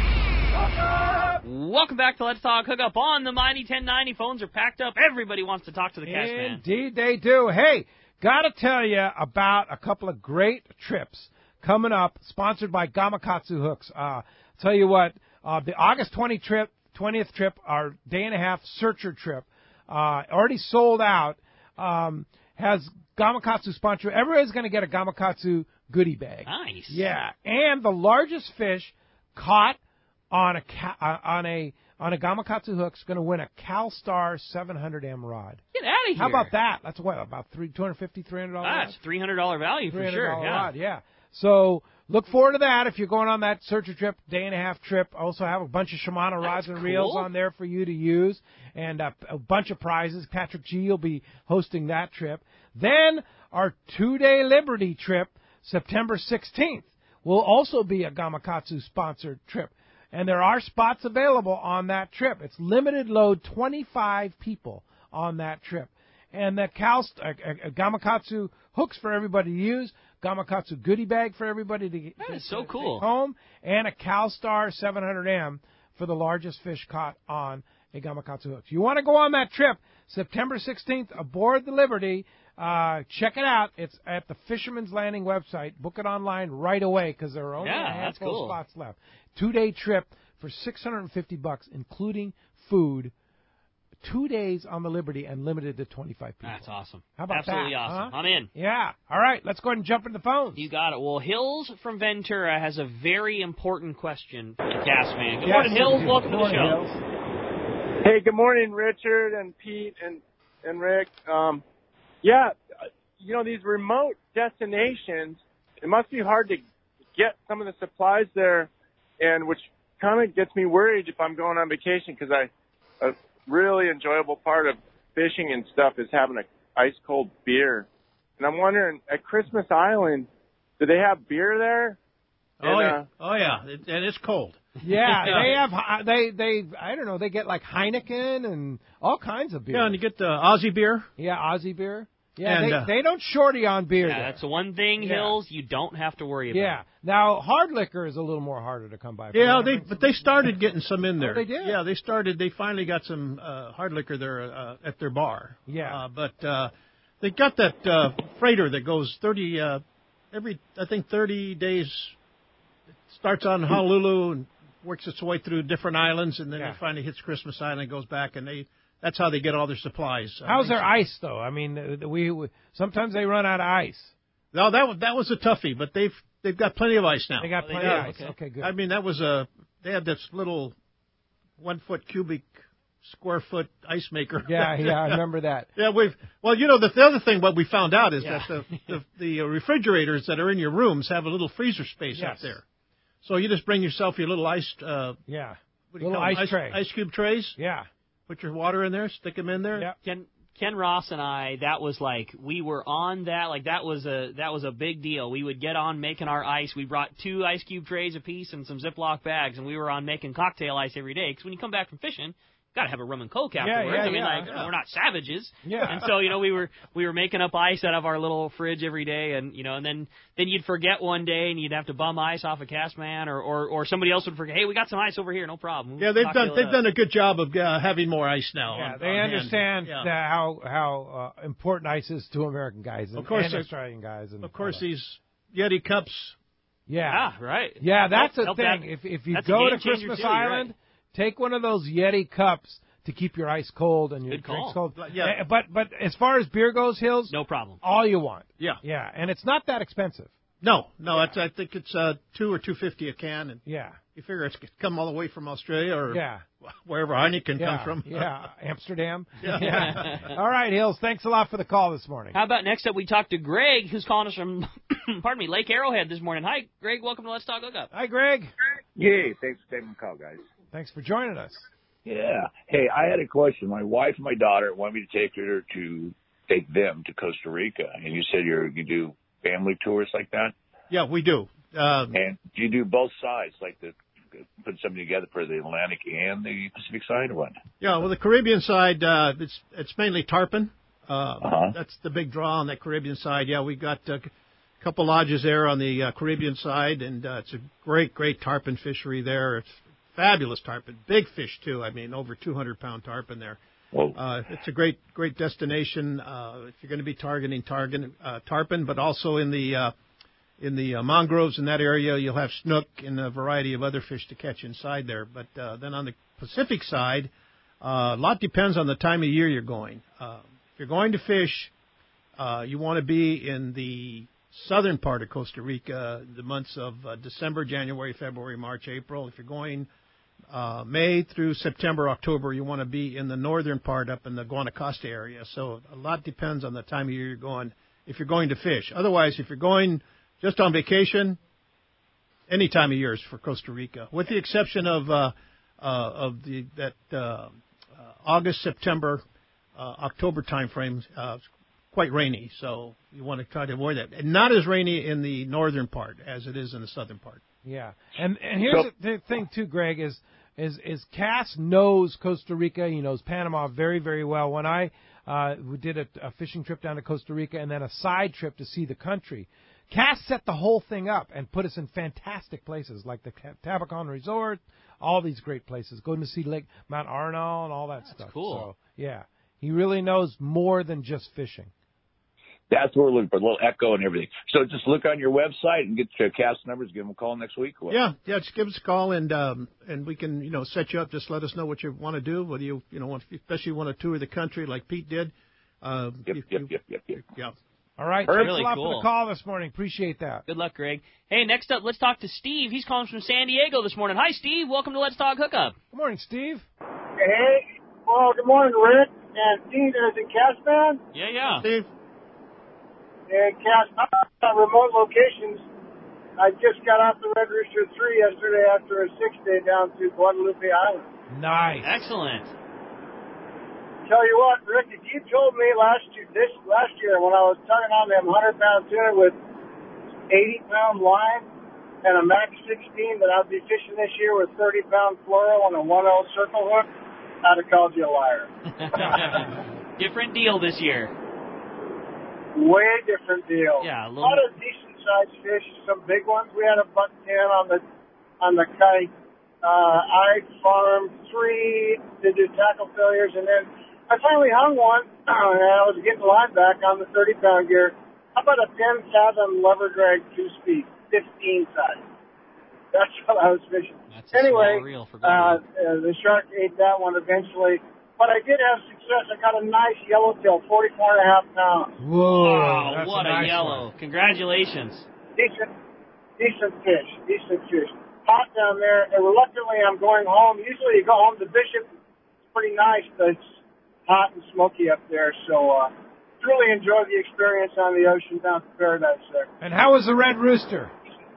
Welcome back to Let's Talk Hookup on the Mighty ten ninety. Phones are packed up. Everybody wants to talk to the Cash Man. Indeed they do. Hey, got to tell you about a couple of great trips coming up, sponsored by Gamakatsu Hooks. Uh, tell you what, uh, the August twentieth trip, twentieth trip, our day and a half searcher trip, uh, already sold out, um, has Gamakatsu sponsor. Everybody's going to get a Gamakatsu goodie bag. Nice. Yeah, and the largest fish caught on a ca- uh, on a on a Gamakatsu hook is going to win a CalStar seven hundred M rod. Get out of here. How about that? That's what, about three, two hundred fifty dollars, three hundred dollars? That's three hundred dollars value for sure. Yeah. Rod, yeah. So look forward to that if you're going on that searcher trip, day and a half trip. Also have a bunch of Shimano rods and cool. reels on there for you to use, and a, a bunch of prizes. Patrick G will be hosting that trip. Then our two-day Liberty trip, September sixteenth. will also be a Gamakatsu-sponsored trip. And there are spots available on that trip. It's limited load, twenty-five people on that trip. And the Cal, uh, uh, Gamakatsu hooks for everybody to use, Gamakatsu goodie bag for everybody to get That is to so cool. take home, and a CalStar seven hundred M for the largest fish caught on a Gamakatsu hook. If you want to go on that trip, September sixteenth, aboard the Liberty, uh, check it out. It's at the Fisherman's Landing website. Book it online right away because there are only Yeah, a that's handful cool. of spots left. Two-day trip for six hundred fifty bucks, including food. Two days on the Liberty and limited to twenty-five people. That's awesome. How about Absolutely that? awesome. Huh? I'm in. Yeah. All right. Let's go ahead and jump into the phones. You got it. Well, Hills from Ventura has a very important question for the cast man. Good Yes. morning, Hills. Welcome to the Good show. morning, Hills. Hey, good morning, Richard and Pete and and Rick. Um, yeah, you know, these remote destinations, it must be hard to get some of the supplies there, and which kind of gets me worried if I'm going on vacation because I, a really enjoyable part of fishing and stuff is having a ice cold beer. And I'm wondering, at Christmas Island, do they have beer there? Oh And, yeah, uh, oh yeah, it, and it's cold. Yeah, they have uh, they they I don't know, they get like Heineken and all kinds of beer. Yeah, and you get the Aussie beer. Yeah, Aussie beer. Yeah, And, they, uh, they don't shorty on beer Yeah, there. that's the one thing, Yeah. Hills, you don't have to worry about. Yeah. Now hard liquor is a little more harder to come by. Yeah, they but they started getting some in there. Oh, they did? Yeah, they started. They finally got some uh, hard liquor there uh, at their bar. Yeah. Uh, but uh, they got that uh, freighter that goes thirty uh, every I think thirty days. It starts on Honolulu and works its way through different islands, and then Yeah. it finally hits Christmas Island and goes back, and they that's how they get all their supplies. Uh, How's they- their ice though? I mean, uh, we, we sometimes they run out of ice. No, that was that was a toughie, but they've they've got plenty of ice now. They got Oh, they plenty do? of ice. Okay. Okay, good. I mean, that was a they had this little one foot cubic square foot ice maker. Yeah, yeah, I remember that. Yeah, we've well, you know, the, the other thing what we found out is Yeah. that the, the the refrigerators that are in your rooms have a little freezer space Yes. up there. So you just bring yourself your little ice uh, Yeah. what do you Little call them? ice tray. ice cube trays. Yeah. Put your water in there, stick them in there. Yep. Ken Ken Ross and I, that was like we were on that, like that was a that was a big deal. We would get on making our ice. We brought two ice cube trays apiece and some Ziploc bags, and we were on making cocktail ice every day. Because when you come back from fishing, got to have a rum and coke afterwards. yeah, I mean, yeah, like yeah. we're not savages. Yeah. And so you know we were we were making up ice out of our little fridge every day, and you know, and then then you'd forget one day, and you'd have to bum ice off a cast man, or or, or somebody else would forget. Hey, we got some ice over here, no problem. Yeah, they've Cocktail done it they've up. done a good job of uh, having more ice now. Yeah, on- they on hand. understand Yeah. that how how uh, important ice is to American guys and, Of course, and uh, Australian guys. And Of course, all that. these Yeti cups. yeah, Yeah, right. yeah, that's Help- the help thing. that- if if you that's a go to game changer Christmas too, you're Island, right. take one of those Yeti cups to keep your ice cold and your Good drinks call. cold. Yeah. Uh, But but as far as beer goes, Hills, No problem. all you want. Yeah. Yeah, and it's not that expensive. No, no, it's, I think it's uh, two or two fifty a can, and Yeah. you figure it's come all the way from Australia or Yeah. wherever Heineken Yeah, comes from. yeah, Amsterdam. Yeah. All right, Hills. Thanks a lot for the call this morning. How about next up we talk to Greg, who's calling us from, pardon me, Lake Arrowhead this morning. Hi, Greg. Welcome to Let's Talk Hookup. Hi, Greg. Yay, thanks for taking the call, guys. Thanks for joining us. Yeah. Hey, I had a question. My wife and my daughter want me to take her to take them to Costa Rica, and you said you're, you do family tours like that? Yeah, we do. Um, And do you do both sides, like the put something together for the Atlantic and the Pacific side, or what? yeah, well, the Caribbean side, uh, it's it's mainly tarpon. Uh, Uh-huh. That's the big draw on that Caribbean side. Yeah, we got uh, a couple lodges there on the uh, Caribbean side, and uh, it's a great, great tarpon fishery there. It's fabulous tarpon, big fish too. I mean, over two hundred pound tarpon there. Whoa. Uh, it's a great, great destination uh, if you're going to be targeting target, uh, tarpon, but also in the uh, in the uh, mangroves in that area, you'll have snook and a variety of other fish to catch inside there. But uh, then on the Pacific side, uh, a lot depends on the time of year you're going. Uh, if you're going to fish, uh, you want to be in the southern part of Costa Rica, the months of uh, December, January, February, March, April. If you're going uh, May through September, October, you want to be in the northern part up in the Guanacaste area. So a lot depends on the time of year you're going if you're going to fish. Otherwise, if you're going just on vacation, any time of year is for Costa Rica, with the exception of uh, uh, of the that uh, uh, August, September, uh, October time frames. Uh, quite rainy, so you want to try to avoid that. And not as rainy in the northern part as it is in the southern part. Yeah, and and here's so, the thing too, Greg, is is is Cass knows Costa Rica. He knows Panama very very well. When I uh, did a, a fishing trip down to Costa Rica and then a side trip to see the country, Cass set the whole thing up and put us in fantastic places like the Tabacon Resort, all these great places. Going to see Lake Mount Arnall and all that That's stuff. Cool. So yeah, he really knows more than just fishing. That's what we're looking for, a little echo and everything. So just look on your website and get your cast numbers, give them a call next week. Or yeah, yeah, just give us a call, and um, and we can, you know, set you up. Just let us know what you want to do, whether you, you know, want, especially want to tour the country like Pete did. Uh, yep, you, yep, you, yep, yep, yep. Yeah. All right, Perfect. thanks a lot Really cool. for the call this morning. Appreciate that. Good luck, Greg. Hey, next up, let's talk to Steve. He's calling from San Diego this morning. Hi, Steve. Welcome to Let's Talk Hookup. Good morning, Steve. Hey, well, good morning, Rick and Steve. Is it Cass Man? Yeah, yeah. Steve. And Cass, uh, remote locations. I just got off the Red Rooster three yesterday after a six-day down to Guadalupe Island. Nice. Excellent. Tell you what, Rick, if you told me last year, this last year when I was tugging on them hundred-pound tuna with eighty-pound line and a Max sixteen that I'd be fishing this year with thirty-pound fluoro and a one oh circle hook, I'd have called you a liar. Different deal this year. Way different deal. Yeah, a, a little... lot of decent sized fish, some big ones. We had a buck ten on the on the kite. Uh, I farmed three to do tackle failures, and then I finally hung one, uh, and I was getting line back on the thirty-pound gear. How about a ten fathom lever drag two speed, fifteen size? That's what I was fishing. That's a anyway, small reel for uh, uh, the shark ate that one eventually. But I did have success. I got a nice yellowtail, forty-four and a half pounds. Whoa, wow, that's what a, nice a yellow. One. Congratulations. Decent, decent fish, decent fish. Hot down there, and reluctantly I'm going home. Usually you go home to Bishop. It's pretty nice, but it's hot and smoky up there. So uh, really enjoyed the experience on the ocean down to Paradise there. And how was the Red Rooster?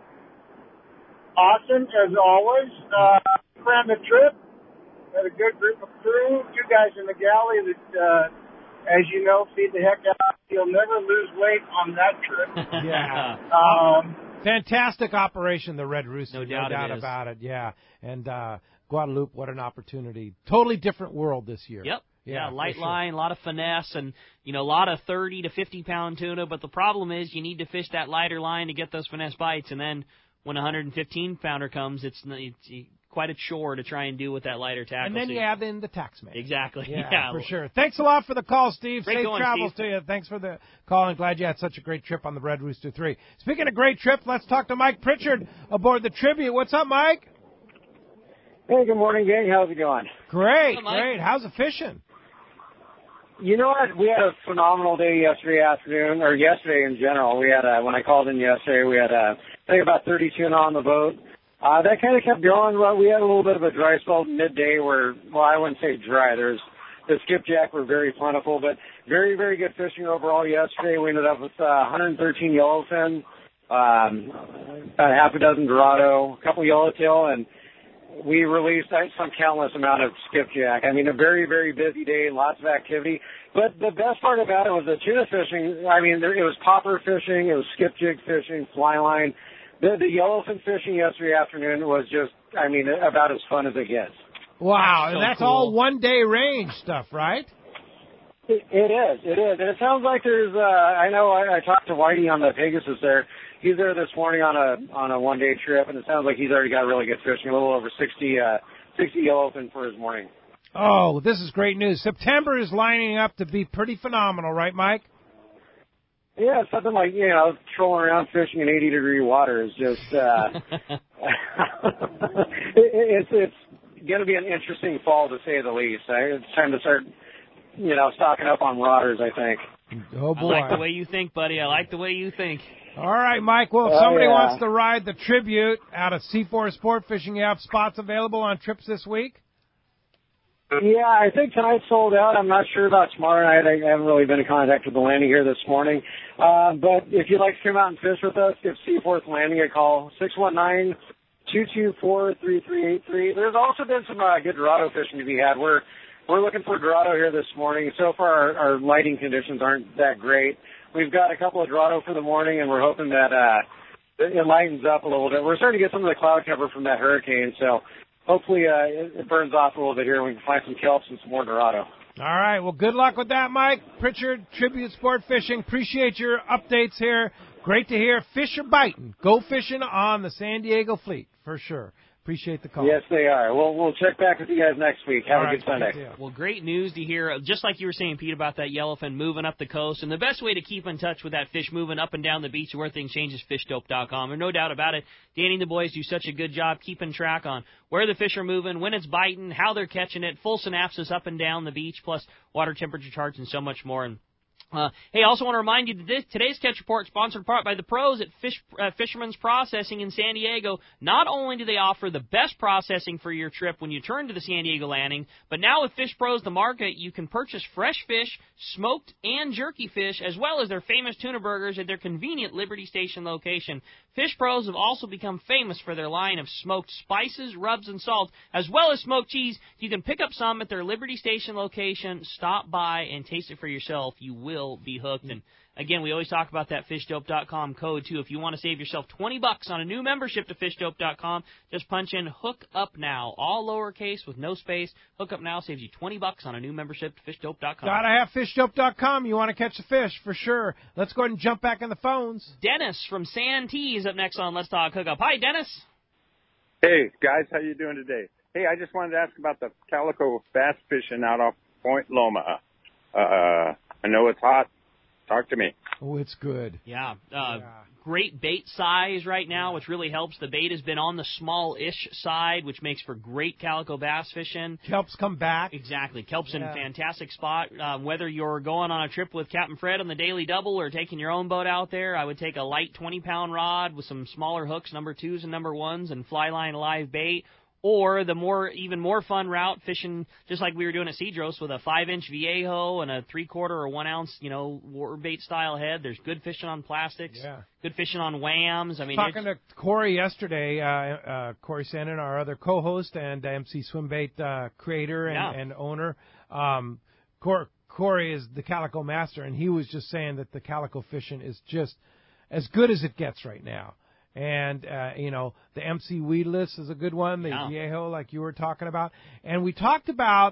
Awesome, as always. Uh, ran the trip. Had a good group of crew, two guys in the galley that, uh, as you know, feed the heck out. You'll never lose weight on that trip. Yeah. Um, Fantastic operation, the Red Rooster. No doubt, no doubt it is. about it. Yeah. And uh, Guadalupe, what an opportunity. Totally different world this year. Yep. Yeah, yeah light sure. line, a lot of finesse, and, you know, a lot of thirty to fifty pound tuna. But the problem is you need to fish that lighter line to get those finesse bites. And then when a one hundred fifteen pounder comes, it's, it's quite a chore to try and do with that lighter tackle. And then so you add in the tax man. Exactly. Yeah, yeah, for sure. Thanks a lot for the call, Steve. Great Safe going, travels Steve. to you. Thanks for the call, and glad you had such a great trip on the Red Rooster three. Speaking of great trip, let's talk to Mike Pritchard aboard the Tribute. What's up, Mike? Hey, good morning, gang. How's it going? Great, Hello, Mike. great. How's the fishing? You know what? We had a phenomenal day yesterday afternoon, or yesterday in general. We had a, when I called in yesterday, we had a, I think about thirty tuna on the boat. Uh, that kind of kept going. Well, we had a little bit of a dry spell midday where, well, I wouldn't say dry. There's, the skipjack were very plentiful, but very, very good fishing overall yesterday. We ended up with uh, one hundred thirteen yellowfin, um, about half a dozen dorado, a couple yellowtail, and we released some countless amount of skipjack. I mean, a very, very busy day, lots of activity. But the best part about it was the tuna fishing. I mean, there, it was popper fishing, it was skipjig fishing, fly line. The, the yellowfin fishing yesterday afternoon was just, I mean, about as fun as it gets. Wow, So and that's cool. all one-day range stuff, right? It, it is, it is. And it sounds like there's, uh, I know I, I talked to Whitey on the Pegasus there. He's there this morning on a on a one-day trip, and it sounds like he's already got really good fishing, a little over sixty, uh, sixty yellowfin for his morning. Oh, this is great news. September is lining up to be pretty phenomenal, right, Mike? Yeah, it's something like, you know, trolling around fishing in eighty degree water is just, uh, it, it's, it's going to be an interesting fall to say the least. I, it's time to start, you know, stocking up on rodders, I think. Oh, boy. I like the way you think, buddy. I like the way you think. All right, Mike. Well, if Oh, somebody yeah. wants to ride the Tribute out of C four Sport Fishing, you have spots available on trips this week? Yeah, I think tonight's sold out. I'm not sure about tomorrow night. I haven't really been in contact with the landing here this morning. Uh, but if you'd like to come out and fish with us, give Seaforth Landing a call, six one nine, two two four, three three eight three. There's also been some uh, good dorado fishing to be had. We're we're looking for Dorado here this morning. So far, our, our lighting conditions aren't that great. We've got a couple of Dorado for the morning, and we're hoping that uh, it lightens up a little bit. We're starting to get some of the cloud cover from that hurricane, so hopefully uh, it, it burns off a little bit here, and we can find some kelps and some more Dorado. All right. Well, good luck with that, Mike. Pritchard, Tribute Sport Fishing. Appreciate your updates here. Great to hear. Fish are biting. Go fishing on the San Diego Fleet, for sure. Appreciate the call. Yes, they are. We'll we'll check back with you guys next week. Have All a right, good Sunday. good Well, great news to hear, just like you were saying, Pete, about that yellowfin moving up the coast. And the best way to keep in touch with that fish moving up and down the beach where things change is fish dope dot com. There's no doubt about it. Danny and the boys do such a good job keeping track on where the fish are moving, when it's biting, how they're catching it, full synopsis up and down the beach, plus water temperature charts and so much more. And Uh, hey, I also want to remind you that this, today's Catch Report is sponsored in part by the pros at Fish, uh, Fisherman's Processing in San Diego. Not only do they offer the best processing for your trip when you turn to the San Diego landing, but now with Fish Pros the Market, you can purchase fresh fish, smoked and jerky fish, as well as their famous tuna burgers at their convenient Liberty Station location. Fish Pros have also become famous for their line of smoked spices, rubs, and salt, as well as smoked cheese. You can pick up some at their Liberty Station location. Stop by and taste it for yourself. You will be hooked. And again, we always talk about that fish dope dot com code too. If you want to save yourself twenty bucks on a new membership to fish dope dot com, just punch in hook up now, all lowercase with no space. Hook up now saves you twenty bucks on a new membership to fish dope dot com. Gotta have fish dope dot com. You want to catch the fish for sure. Let's go ahead and jump back in the phones. Dennis from Santee is up next on Let's Talk Hookup. Hi, Dennis. Hey guys, how you doing today? Hey, I just wanted to ask about the calico bass fishing out off Point Loma. Uh, I know it's hot. Talk to me. Oh, it's good. Yeah. Uh, yeah. Great bait size right now, which really helps. The bait has been on the small-ish side, which makes for great calico bass fishing. Kelps come back. Exactly. Kelp's yeah. in a fantastic spot. Uh, whether you're going on a trip with Captain Fred on the Daily Double or taking your own boat out there, I would take a light twenty-pound rod with some smaller hooks, number twos and number ones, and fly line live bait. Or the more, even more fun route, fishing just like we were doing at Cedros with a five-inch Viejo and a three-quarter or one-ounce, you know, war bait style head. There's good fishing on plastics. Yeah. Good fishing on whams. I mean, talking to Corey yesterday, uh, uh, Corey Sandin, our other co-host and M C Swimbait uh, creator and, yeah. and owner. Um, Cor- Corey is the calico master, and he was just saying that the calico fishing is just as good as it gets right now. And, uh, you know, the M C Weedless is a good one, the yeah. Viejo, like you were talking about. And we talked about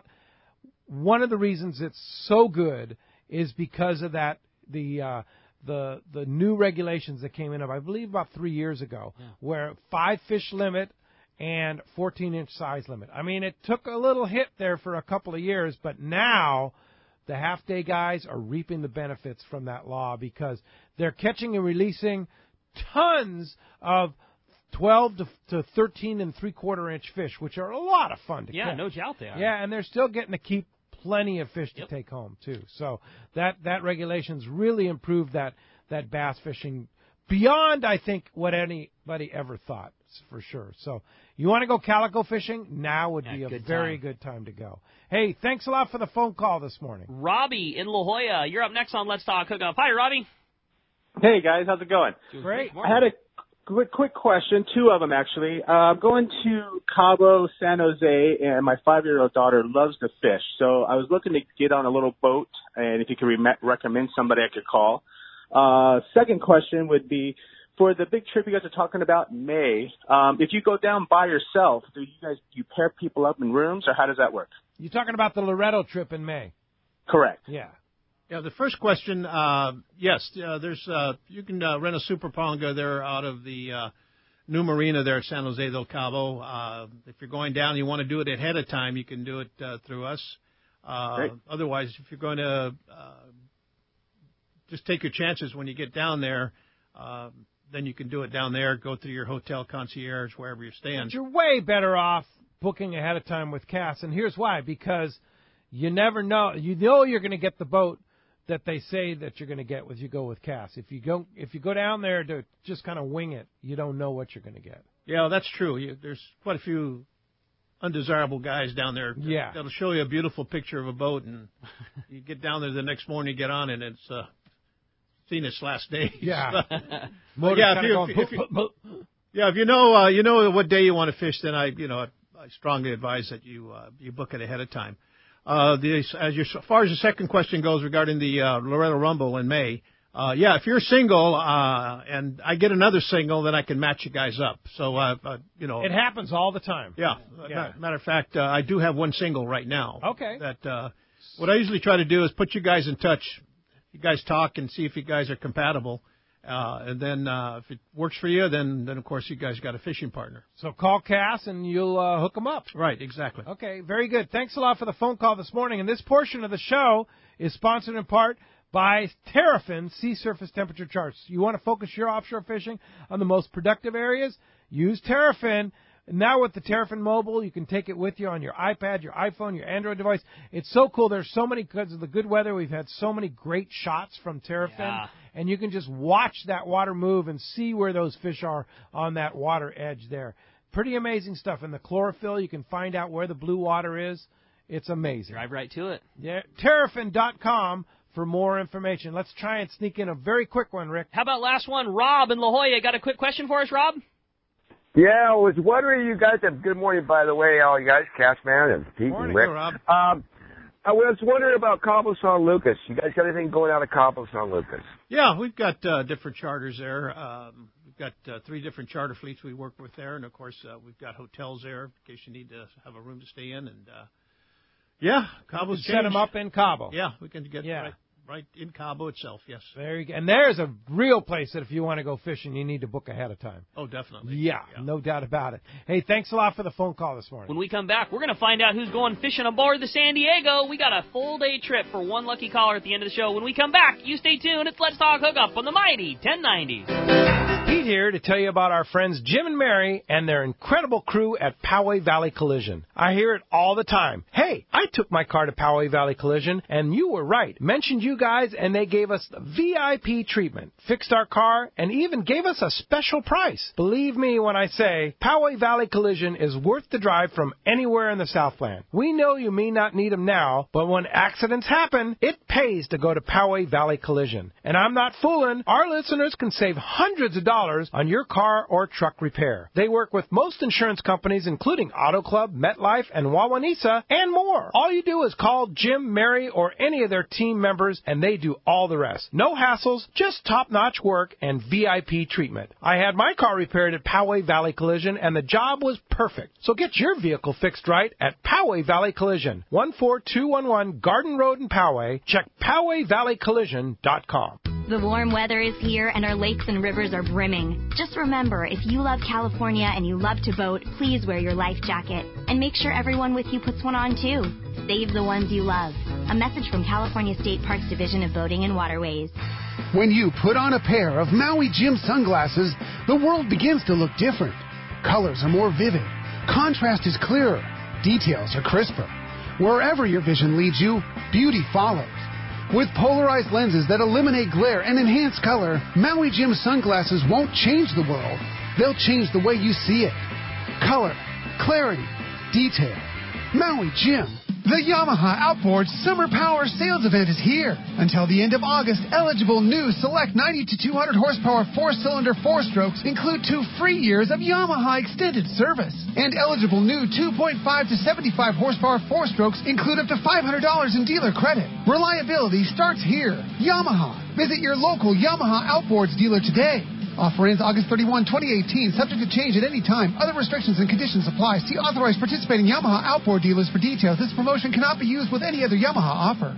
one of the reasons it's so good is because of that, the uh, the the new regulations that came in, I believe, about three years ago, yeah. where five fish limit and fourteen-inch size limit. I mean, it took a little hit there for a couple of years, but now the half-day guys are reaping the benefits from that law because they're catching and releasing tons of twelve to thirteen and three-quarter inch fish, which are a lot of fun to yeah, catch. Yeah, no doubt they are. Yeah, and they're still getting to keep plenty of fish to yep. take home, too. So that, that regulation's really improved that, that bass fishing beyond, I think, what anybody ever thought, for sure. So you want to go calico fishing? Now would yeah, be a good very time. good time to go. Hey, thanks a lot for the phone call this morning. Robbie in La Jolla, you're up next on Let's Talk Hookup. Hi, Robbie. Hey, guys. How's it going? Great. I had a quick, quick question, two of them, actually. Uh, I'm going to Cabo, San Jose, and my five-year-old daughter loves to fish. So I was looking to get on a little boat, and if you could re- recommend somebody I could call. Uh, second question would be, for the big trip you guys are talking about in May, um, if you go down by yourself, do you guys do you pair people up in rooms, or how does that work? You're talking about the Loretto trip in May. Correct. Yeah. Yeah, the first question, uh, yes, uh, there's uh, you can uh, rent a Super Ponga there out of the uh, new marina there at San Jose del Cabo. Uh, if you're going down and you want to do it ahead of time, you can do it uh, through us. Uh, otherwise, if you're going to uh, just take your chances when you get down there, uh, then you can do it down there, go through your hotel concierge, wherever you're staying. But you're way better off booking ahead of time with Cass, and here's why. Because you never know. You know you're going to get the boat that they say that you're going to get with you go with Cass. If you go if you go down there to just kind of wing it, you don't know what you're going to get. Yeah, that's true. You, there's quite a few undesirable guys down there. Yeah. That'll show you a beautiful picture of a boat, and you get down there the next morning, you get on, and it's uh, seen its last days. Yeah. yeah, if if you, going, if you, if you, yeah, if you know uh, you know what day you want to fish, then I you know I, I strongly advise that you uh, you book it ahead of time. Uh, the, as, your, as far as the second question goes regarding the uh, Loretto Rumble in May, uh, yeah, if you're single uh, and I get another single, then I can match you guys up. So, uh, uh, you know. It happens all the time. Yeah. yeah. Matter of fact, uh, I do have one single right now. Okay. That uh, what I usually try to do is put you guys in touch. You guys talk and see if you guys are compatible. Uh, and then uh, if it works for you, then, then, of course, you guys got a fishing partner. So call Cass and you'll uh, hook them up. Right, exactly. Okay, very good. Thanks a lot for the phone call this morning. And this portion of the show is sponsored in part by Terrafin Sea Surface Temperature Charts. You want to focus your offshore fishing on the most productive areas? Use Terrafin. Now with the Terrafin Mobile, you can take it with you on your iPad, your iPhone, your Android device. It's so cool. There's so many, because of the good weather, we've had so many great shots from Terrafin. Yeah. And you can just watch that water move and see where those fish are on that water edge there. Pretty amazing stuff. In the chlorophyll, you can find out where the blue water is. It's amazing. Drive right to it. Yeah, Terrafin dot com for more information. Let's try and sneak in a very quick one, Rick. How about last one? Rob in La Jolla. Got a quick question for us, Rob? Yeah, I was wondering, you guys have, good morning, by the way, all you guys, Cashman and Pete morning, and Rick. Rob. Um, I was wondering about Cabo San Lucas. You guys got anything going out of Cabo San Lucas? Yeah, we've got uh, different charters there. Um, we've got uh, three different charter fleets we work with there, and, of course, uh, we've got hotels there in case you need to have a room to stay in. And, uh, yeah, Cabo's set them up in Cabo. Yeah, we can get yeah. right, right in Cabo itself, yes. Very good. And there's a real place that if you want to go fishing, you need to book ahead of time. Oh, definitely. Yeah, yeah, no doubt about it. Hey, thanks a lot for the phone call this morning. When we come back, we're going to find out who's going fishing aboard the San Diego. We got a full-day trip for one lucky caller at the end of the show. When we come back, you stay tuned. It's Let's Talk Hookup on the mighty ten ninety. Pete here to tell you about our friends Jim and Mary and their incredible crew at Poway Valley Collision. I hear it all the time. Hey, I took my car to Poway Valley Collision, and you were right. Mentioned you guys, and they gave us the V I P treatment, fixed our car, and even gave us a special price. Believe me when I say Poway Valley Collision is worth the drive from anywhere in the Southland. We know you may not need them now, but when accidents happen, it pays to go to Poway Valley Collision. And I'm not fooling. Our listeners can save hundreds of dollars on your car or truck repair. They work with most insurance companies, including Auto Club, MetLife, and Wawanesa, and more. All you do is call Jim, Mary, or any of their team members, and they do all the rest. No hassles, just top-notch work and V I P treatment. I had my car repaired at Poway Valley Collision, and the job was perfect. So get your vehicle fixed right at Poway Valley Collision, one four two one one Garden Road in Poway. Check Poway Valley Collision dot com. The warm weather is here and our lakes and rivers are brimming. Just remember, if you love California and you love to boat, please wear your life jacket. And make sure everyone with you puts one on too. Save the ones you love. A message from California State Parks Division of Boating and Waterways. When you put on a pair of Maui Jim sunglasses, the world begins to look different. Colors are more vivid. Contrast is clearer. Details are crisper. Wherever your vision leads you, beauty follows. With polarized lenses that eliminate glare and enhance color, Maui Jim sunglasses won't change the world. They'll change the way you see it. Color, clarity, detail. Maui Jim. The Yamaha Outboard Summer Power Sales Event is here. Until the end of August, eligible new select ninety to two hundred horsepower four-cylinder four-strokes include two free years of Yamaha Extended Service. And eligible new two point five to seventy-five horsepower four-strokes include up to five hundred dollars in dealer credit. Reliability starts here. Yamaha. Visit your local Yamaha Outboards dealer today. Offer ends August thirty-first, twenty eighteen, subject to change at any time. Other restrictions and conditions apply. See authorized participating Yamaha outboard dealers for details. This promotion cannot be used with any other Yamaha offer.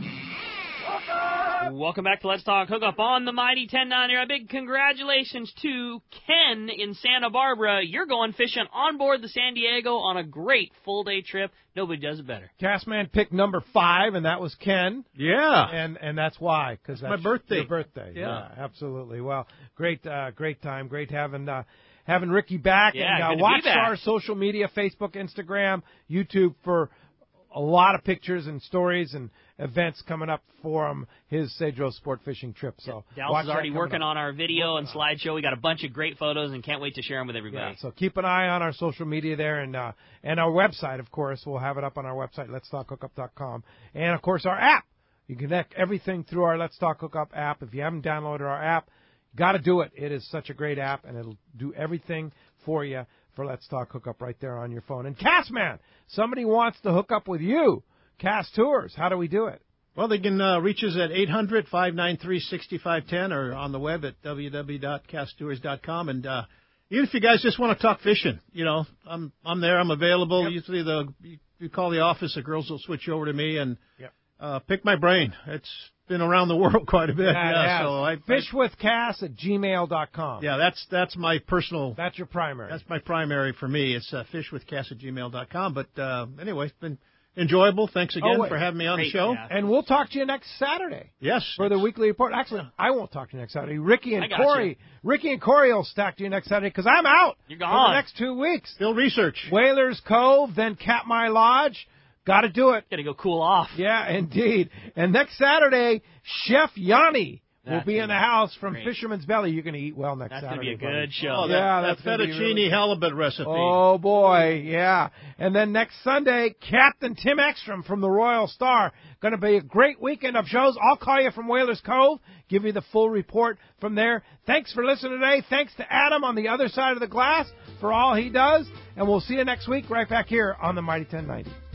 Welcome back to Let's Talk Hookup on the Mighty ten ninety. A big congratulations to Ken in Santa Barbara. You're going fishing on board the San Diego on a great full-day trip. Nobody does it better. Castman picked number five, and that was Ken. Yeah. And and that's why. Because that's my birthday. Your birthday. Yeah. yeah absolutely. Well, great uh, great time. Great having uh, having Ricky back. Yeah, and uh, good to watch be back. our social media, Facebook, Instagram, YouTube, for a lot of pictures and stories and events coming up for him, his Cedros sport fishing trip. So Dallas is already working on our video and slideshow. We got a bunch of great photos and can't wait to share them with everybody. Yeah, so keep an eye on our social media there, and uh, and our website, of course. We'll have it up on our website, lets talk hookup dot com. And, of course, our app. You can connect everything through our Let's Talk Hookup app. If you haven't downloaded our app, got to do it. It is such a great app, and it'll do everything for you for Let's Talk Hookup right there on your phone. And Castman, somebody wants to hook up with you. Cast Tours. How do we do it? Well, they can uh, reach us at eight hundred, five nine three, six five one zero or on the web at w w w dot cast tours dot com. And uh, even if you guys just want to talk fishing, you know, I'm I'm there. I'm available. Yep. Usually the you, you call the office, the girls will switch over to me and yep. uh, pick my brain. It's been around the world quite a bit. Yeah, yeah, so I, Fishwithcass at gmail dot com. Yeah, that's that's my personal. That's your primary. That's my primary for me. It's uh, fishwithcass at gmail dot com. But uh, anyway, it's been enjoyable. Thanks again oh, for having me on Great, the show. yeah. And we'll talk to you next Saturday. Yes. For the weekly report. Actually, I won't talk to you next Saturday. Ricky and I got Corey. you. Ricky and Corey will stack to you next Saturday because I'm out You're for gone. the next two weeks. Still research. Whalers Cove, then Katmai Lodge. Got to do it. Got to go cool off. Yeah, indeed. And next Saturday, Chef Yanni will That's be in the house from great. Fisherman's Belly. You're going to eat well next That's Saturday. going to be a buddy. good show. Oh, that, yeah, that that's gonna be fettuccine really- halibut recipe. Oh, boy, yeah. And then next Sunday, Captain Tim Ekstrom from the Royal Star. Going to be a great weekend of shows. I'll call you from Whalers Cove, give you the full report from there. Thanks for listening today. Thanks to Adam on the other side of the glass for all he does. And we'll see you next week right back here on the Mighty ten ninety.